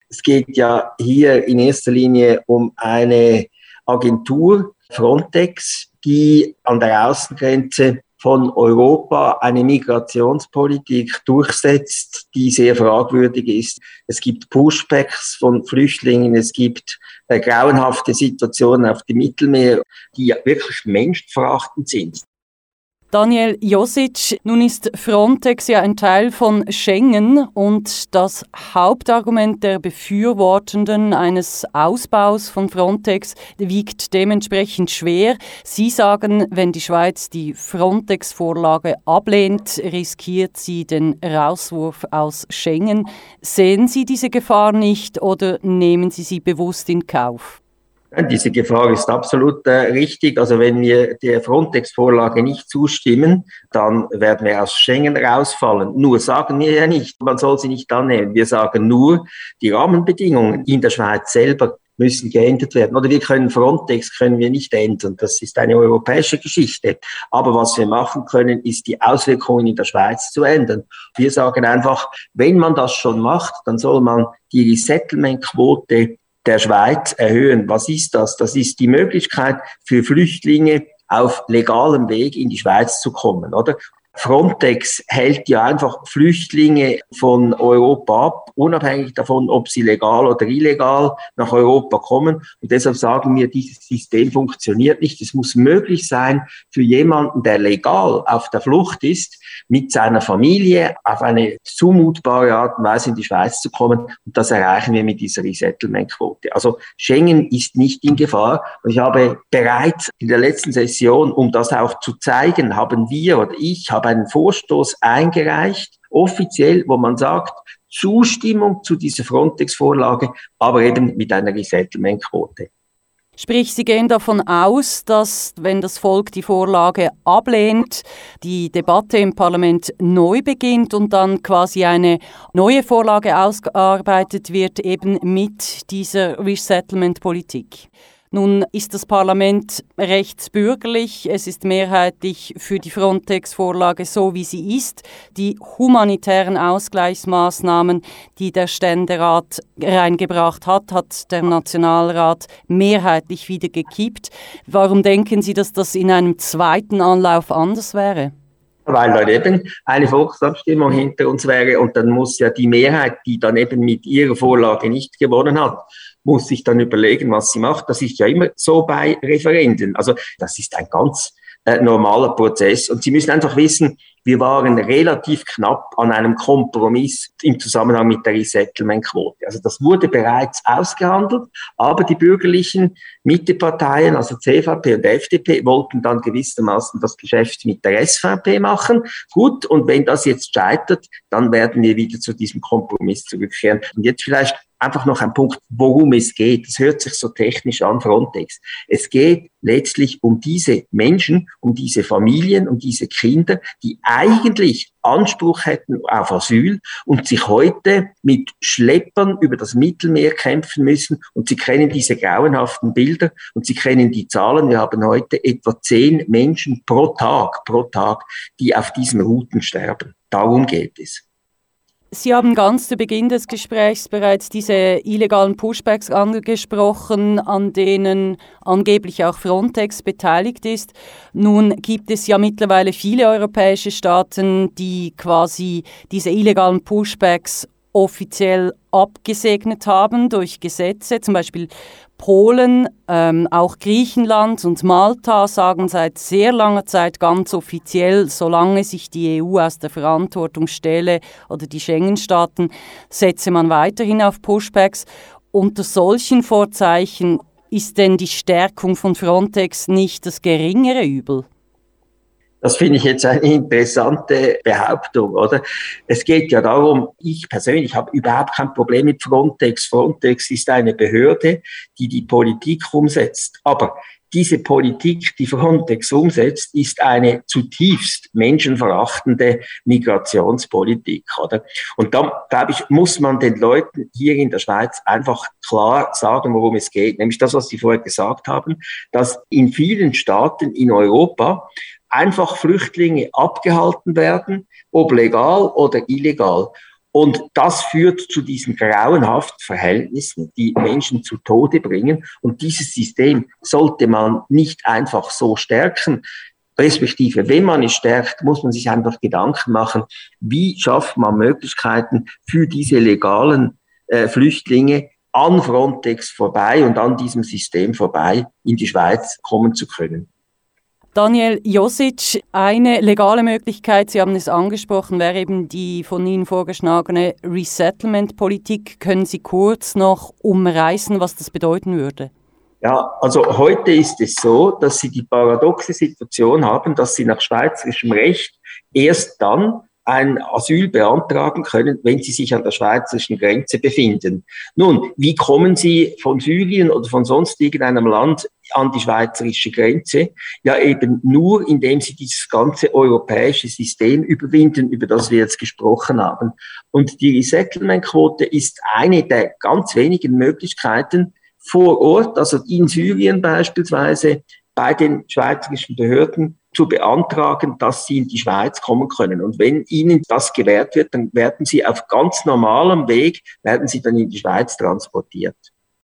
Es geht ja hier in erster Linie um eine Agentur, Frontex, die an der Außengrenze von Europa eine Migrationspolitik durchsetzt, die sehr fragwürdig ist. Es gibt Pushbacks von Flüchtlingen, es gibt grauenhafte Situationen auf dem Mittelmeer, die wirklich menschenverachtend sind. Daniel Josic, nun ist Frontex ja ein Teil von Schengen und das Hauptargument der Befürwortenden eines Ausbaus von Frontex wiegt dementsprechend schwer. Sie sagen, wenn die Schweiz die Frontex-Vorlage ablehnt, riskiert sie den Rauswurf aus Schengen. Sehen Sie diese Gefahr nicht oder nehmen Sie sie bewusst in Kauf? Diese Gefahr ist absolut richtig. Also wenn wir der Frontex-Vorlage nicht zustimmen, dann werden wir aus Schengen rausfallen. Nur sagen wir ja nicht, man soll sie nicht annehmen. Wir sagen nur, die Rahmenbedingungen in der Schweiz selber müssen geändert werden. Oder Frontex können wir nicht ändern. Das ist eine europäische Geschichte. Aber was wir machen können, ist die Auswirkungen in der Schweiz zu ändern. Wir sagen einfach, wenn man das schon macht, dann soll man die Resettlement-Quote der Schweiz erhöhen. Was ist das? Das ist die Möglichkeit für Flüchtlinge auf legalem Weg in die Schweiz zu kommen, oder? Frontex hält ja einfach Flüchtlinge von Europa ab, unabhängig davon, ob sie legal oder illegal nach Europa kommen. Und deshalb sagen wir, dieses System funktioniert nicht. Es muss möglich sein, für jemanden, der legal auf der Flucht ist, mit seiner Familie auf eine zumutbare Art und Weise in die Schweiz zu kommen. Und das erreichen wir mit dieser Resettlement-Quote. Also Schengen ist nicht in Gefahr. Und ich habe bereits in der letzten Session, um das auch zu zeigen, ich habe einen Vorstoß eingereicht, offiziell, wo man sagt, Zustimmung zu dieser Frontex-Vorlage, aber eben mit einer Resettlement-Quote. Sprich, Sie gehen davon aus, dass, wenn das Volk die Vorlage ablehnt, die Debatte im Parlament neu beginnt und dann quasi eine neue Vorlage ausgearbeitet wird, eben mit dieser Resettlement-Politik. Nun ist das Parlament rechtsbürgerlich, es ist mehrheitlich für die Frontex-Vorlage so, wie sie ist. Die humanitären Ausgleichsmaßnahmen, die der Ständerat reingebracht hat, hat der Nationalrat mehrheitlich wieder gekippt. Warum denken Sie, dass das in einem zweiten Anlauf anders wäre? Weil da eben eine Volksabstimmung hinter uns wäre und dann muss ja die Mehrheit, die dann eben mit ihrer Vorlage nicht gewonnen hat, muss sich dann überlegen, was sie macht. Das ist ja immer so bei Referenden. Also das ist ein ganz normaler Prozess. Und Sie müssen einfach wissen, wir waren relativ knapp an einem Kompromiss im Zusammenhang mit der Resettlement-Quote. Also das wurde bereits ausgehandelt, aber die bürgerlichen Mitteparteien, also CVP und FDP, wollten dann gewissermaßen das Geschäft mit der SVP machen. Gut, und wenn das jetzt scheitert, dann werden wir wieder zu diesem Kompromiss zurückkehren. Und jetzt vielleicht einfach noch ein Punkt, worum es geht. Es hört sich so technisch an, Frontex. Es geht letztlich um diese Menschen, um diese Familien, um diese Kinder, die eigentlich Anspruch hätten auf Asyl und sich heute mit Schleppern über das Mittelmeer kämpfen müssen. Und Sie kennen diese grauenhaften Bilder und Sie kennen die Zahlen. Wir haben heute etwa 10 Menschen pro Tag, die auf diesen Routen sterben. Darum geht es. Sie haben ganz zu Beginn des Gesprächs bereits diese illegalen Pushbacks angesprochen, an denen angeblich auch Frontex beteiligt ist. Nun gibt es ja mittlerweile viele europäische Staaten, die quasi diese illegalen Pushbacks offiziell abgesegnet haben durch Gesetze, zum Beispiel Polen, auch Griechenland und Malta sagen seit sehr langer Zeit ganz offiziell, solange sich die EU aus der Verantwortung stelle oder die Schengen-Staaten, setze man weiterhin auf Pushbacks. Unter solchen Vorzeichen ist denn die Stärkung von Frontex nicht das geringere Übel? Das finde ich jetzt eine interessante Behauptung, oder? Es geht ja darum, ich persönlich habe überhaupt kein Problem mit Frontex. Frontex ist eine Behörde, die die Politik umsetzt. Aber diese Politik, die Frontex umsetzt, ist eine zutiefst menschenverachtende Migrationspolitik, oder? Und da, glaube ich, muss man den Leuten hier in der Schweiz einfach klar sagen, worum es geht. Nämlich das, was Sie vorher gesagt haben, dass in vielen Staaten in Europa einfach Flüchtlinge abgehalten werden, ob legal oder illegal. Und das führt zu diesen grauenhaften Verhältnissen, die Menschen zu Tode bringen. Und dieses System sollte man nicht einfach so stärken. Respektive, wenn man es stärkt, muss man sich einfach Gedanken machen, wie schafft man Möglichkeiten für diese legalen Flüchtlinge an Frontex vorbei und an diesem System vorbei in die Schweiz kommen zu können. Daniel Josic, eine legale Möglichkeit, Sie haben es angesprochen, wäre eben die von Ihnen vorgeschlagene Resettlement-Politik. Können Sie kurz noch umreißen, was das bedeuten würde? Ja, also heute ist es so, dass Sie die paradoxe Situation haben, dass Sie nach schweizerischem Recht erst dann ein Asyl beantragen können, wenn Sie sich an der schweizerischen Grenze befinden. Nun, wie kommen Sie von Syrien oder von sonst irgendeinem Land an die schweizerische Grenze? Ja, eben nur, indem Sie dieses ganze europäische System überwinden, über das wir jetzt gesprochen haben. Und die Resettlement-Quote ist eine der ganz wenigen Möglichkeiten vor Ort, also in Syrien beispielsweise, bei den schweizerischen Behörden zu beantragen, dass sie in die Schweiz kommen können. Und wenn ihnen das gewährt wird, dann werden sie auf ganz normalem Weg, werden sie dann in die Schweiz transportiert.